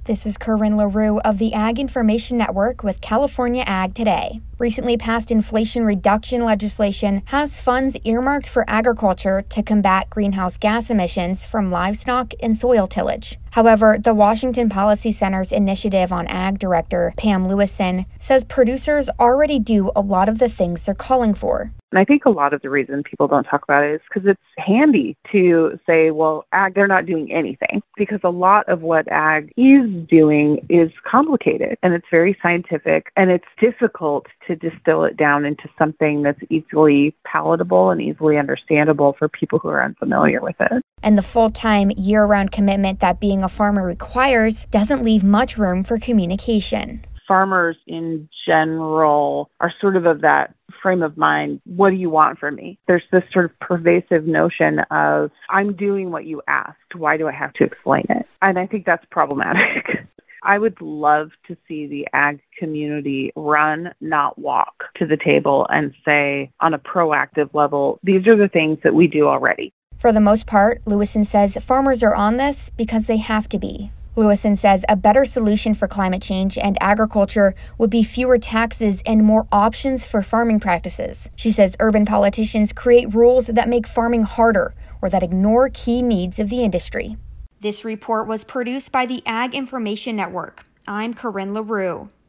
This is Corinne LaRue of the Ag Information Network with California Ag Today. Recently passed inflation reduction legislation has funds earmarked for agriculture to combat greenhouse gas emissions from livestock and soil tillage. However, the Washington Policy Center's Initiative on Ag Director, Pam Lewison, says producers already do a lot of the things they're calling for. And I think a lot of the reason people don't talk about it is because it's handy to say, well, ag, they're not doing anything. Because a lot of what ag is doing is complicated and it's very scientific and it's difficult to distill it down into something that's easily palatable and easily understandable for people who are unfamiliar with it. And the full-time, year-round commitment that being a farmer requires doesn't leave much room for communication. Farmers in general are sort of that frame of mind, what do you want from me? There's this sort of pervasive notion of, I'm doing what you asked. Why do I have to explain it? And I think that's problematic. I would love to see the ag community run, not walk, to the table and say, on a proactive level, these are the things that we do already. For the most part, Lewison says farmers are on this because they have to be. Lewison says a better solution for climate change and agriculture would be fewer taxes and more options for farming practices. She says urban politicians create rules that make farming harder or that ignore key needs of the industry. This report was produced by the Ag Information Network. I'm Corinne LaRue.